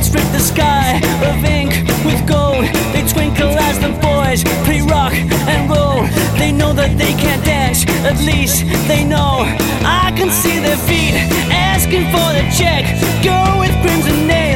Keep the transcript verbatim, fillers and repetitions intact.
strip the sky of ink with gold. They twinkle as the boys play rock and roll. They know that they can't dance, at least they know. I can see their feet asking for the check. Go with crimson nails.